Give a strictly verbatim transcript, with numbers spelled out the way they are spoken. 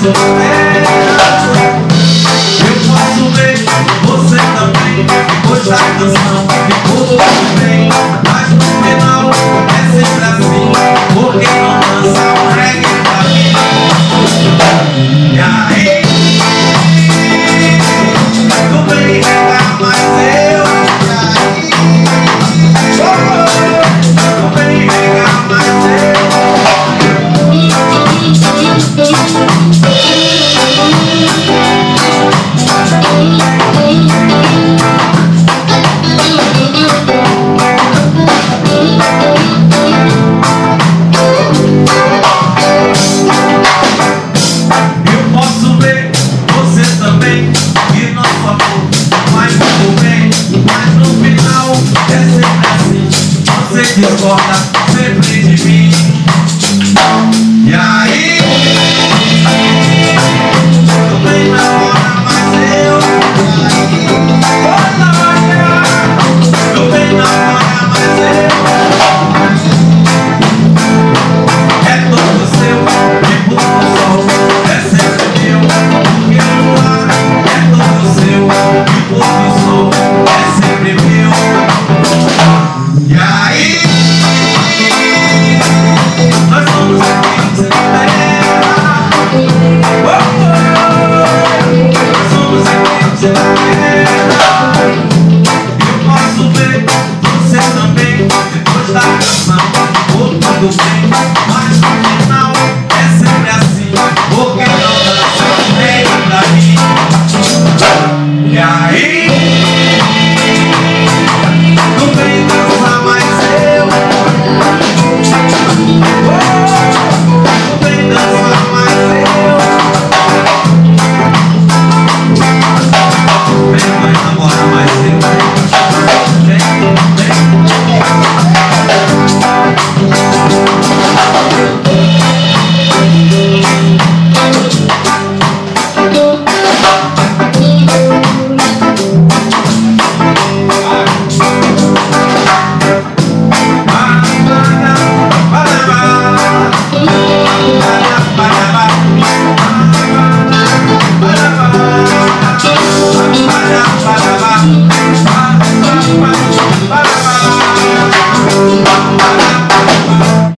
posso ver, eu posso ver, você também. Depois da canção ficou tudo bem, mas no final é sempre assim, porque não dança um reggae pra mim. E aí, tudo bem regar, mas eu. E aí, tudo bem regar, mas eu. Discorda sempre de mim. E aí, tudo bem na hora, mas eu. Tudo bem na hora, mas eu. É todo seu, tipo do sol. É sempre meu, porque o ar é todo seu. Tipo do sol, é sempre meu. E aí, nós somos aqui sem terra. Oh, oh, nós somos aqui sem terra. Eu posso ver, você também. Depois da canção, ficou tudo bem.